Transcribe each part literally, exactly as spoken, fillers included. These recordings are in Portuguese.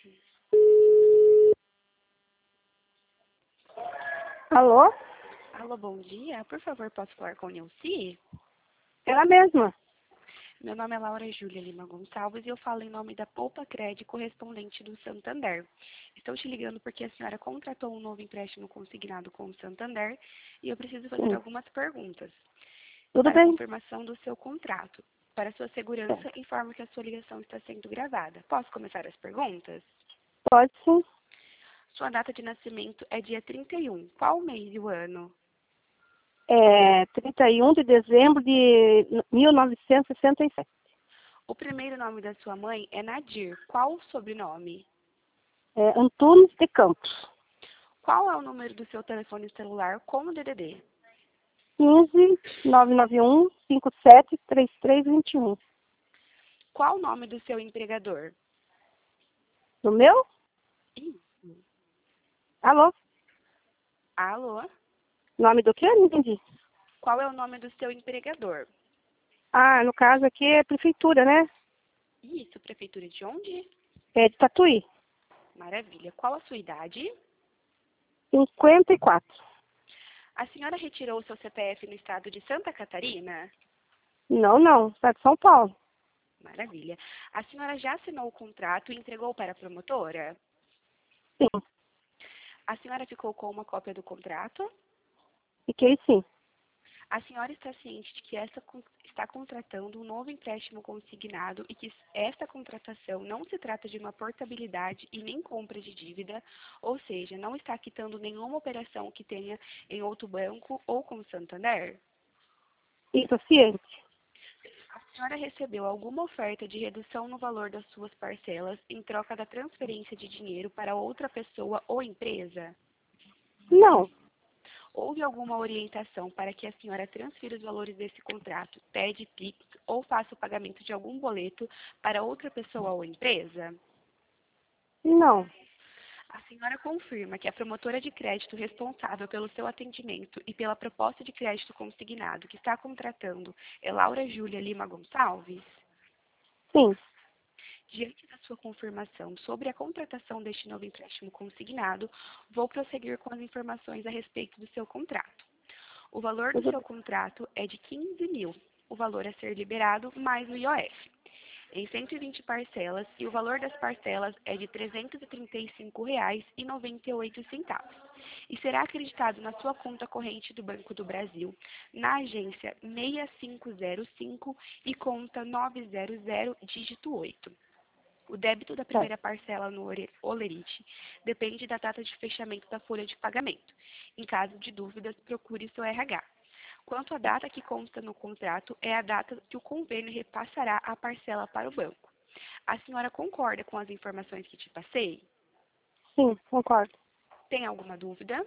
Alô? Alô, bom dia. Por favor, posso falar com Nilce? Ela mesma. Meu nome é Laura Júlia Lima Gonçalves e eu falo em nome da Poupa Cred, correspondente do Santander. Estou te ligando porque a senhora contratou um novo empréstimo consignado com o Santander e eu preciso fazer Sim. algumas perguntas. Tudo Para a bem? confirmação do seu contrato. Para sua segurança, informo que a sua ligação está sendo gravada. Posso começar as perguntas? Pode sim. Sua data de nascimento é dia trinta e um. Qual o mês e o ano? É trinta e um de dezembro de mil novecentos e sessenta e sete. O primeiro nome da sua mãe é Nadir. Qual o sobrenome? É Antunes de Campos. Qual é o número do seu telefone celular com o D D D? quinze, nove nove um, cinco sete, três três dois um. Qual o nome do seu empregador? No meu? Isso. Alô? Alô? Nome do quê? Não entendi. Qual é o nome do seu empregador? Ah, no caso aqui é prefeitura, né? Isso, prefeitura de onde? É de Tatuí. Maravilha. Qual a sua idade? cinquenta e quatro. A senhora retirou o seu C P F no estado de Santa Catarina? Não, não. Está de São Paulo. Maravilha. A senhora já assinou o contrato e entregou para a promotora? Sim. A senhora ficou com uma cópia do contrato? Fiquei sim. A senhora está ciente de que esta con- está contratando um novo empréstimo consignado e que esta contratação não se trata de uma portabilidade e nem compra de dívida, ou seja, não está quitando nenhuma operação que tenha em outro banco ou com o Santander? Estou ciente. A senhora recebeu alguma oferta de redução no valor das suas parcelas em troca da transferência de dinheiro para outra pessoa ou empresa? Não. Houve alguma orientação para que a senhora transfira os valores desse contrato, pede Pix ou faça o pagamento de algum boleto para outra pessoa ou empresa? Não. A senhora confirma que a promotora de crédito responsável pelo seu atendimento e pela proposta de crédito consignado que está contratando é Laura Júlia Lima Gonçalves? Sim. Diante da sua confirmação sobre a contratação deste novo empréstimo consignado, vou prosseguir com as informações a respeito do seu contrato. O valor do Tudo seu bem. contrato é de quinze mil, o valor a ser liberado mais o I O F, em cento e vinte parcelas, e o valor das parcelas é de trezentos e trinta e cinco reais e noventa e oito centavos, e será acreditado na sua conta corrente do Banco do Brasil, na agência seis cinco zero cinco e conta nove zero zero, dígito oito. O débito da Certo. primeira parcela no ore- Olerite depende da data de fechamento da folha de pagamento. Em caso de dúvidas, procure seu R H. Quanto à data que consta no contrato, é a data que o convênio repassará a parcela para o banco. A senhora concorda com as informações que te passei? Sim, concordo. Tem alguma dúvida?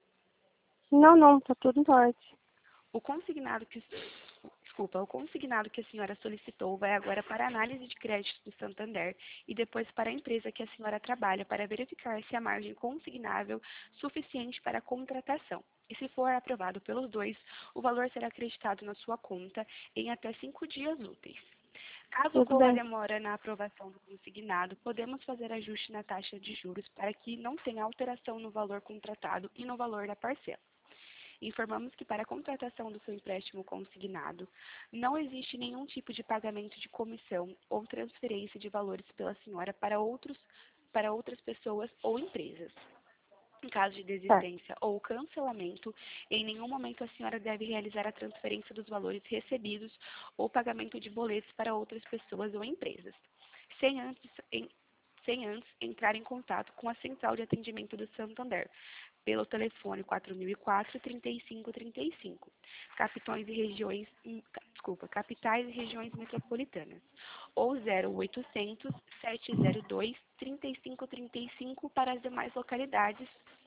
Não, não. Está tudo em ordem. O consignado que Desculpa, o consignado que a senhora solicitou vai agora para a análise de crédito do Santander e depois para a empresa que a senhora trabalha para verificar se a margem consignável suficiente para a contratação. E se for aprovado pelos dois, o valor será acreditado na sua conta em até cinco dias úteis. Caso Tudo ocorra bem. demora na aprovação do consignado, podemos fazer ajuste na taxa de juros para que não tenha alteração no valor contratado e no valor da parcela. Informamos que para a contratação do seu empréstimo consignado, não existe nenhum tipo de pagamento de comissão ou transferência de valores pela senhora para, outros, para outras pessoas ou empresas. Em caso de Certo. desistência ou cancelamento, em nenhum momento a senhora deve realizar a transferência dos valores recebidos ou pagamento de boletos para outras pessoas ou empresas, sem antes, em, sem antes entrar em contato com a Central de Atendimento do Santander, pelo telefone quatro mil e quatro, trinta e cinco trinta e cinco, capitões e regiões, desculpa, capitais e regiões metropolitanas, ou zero oitocentos, sete zero dois, trinta e cinco trinta e cinco para as demais localidades.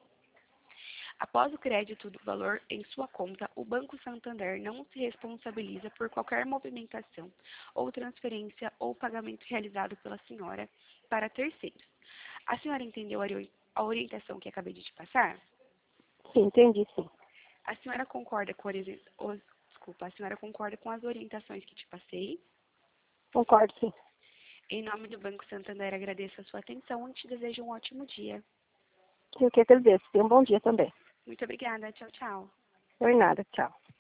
Após o crédito do valor em sua conta, o Banco Santander não se responsabiliza por qualquer movimentação ou transferência ou pagamento realizado pela senhora para terceiros. A senhora entendeu a ori- a orientação que acabei de te passar? Sim, entendi, sim. A senhora concorda com ori- os, desculpa, a senhora concorda com as orientações que te passei? Concordo, sim. Em nome do Banco Santander, agradeço a sua atenção e te desejo um ótimo dia. Eu que agradeço. Tenha um bom dia também. Muito obrigada. Tchau, tchau. Por nada. Tchau.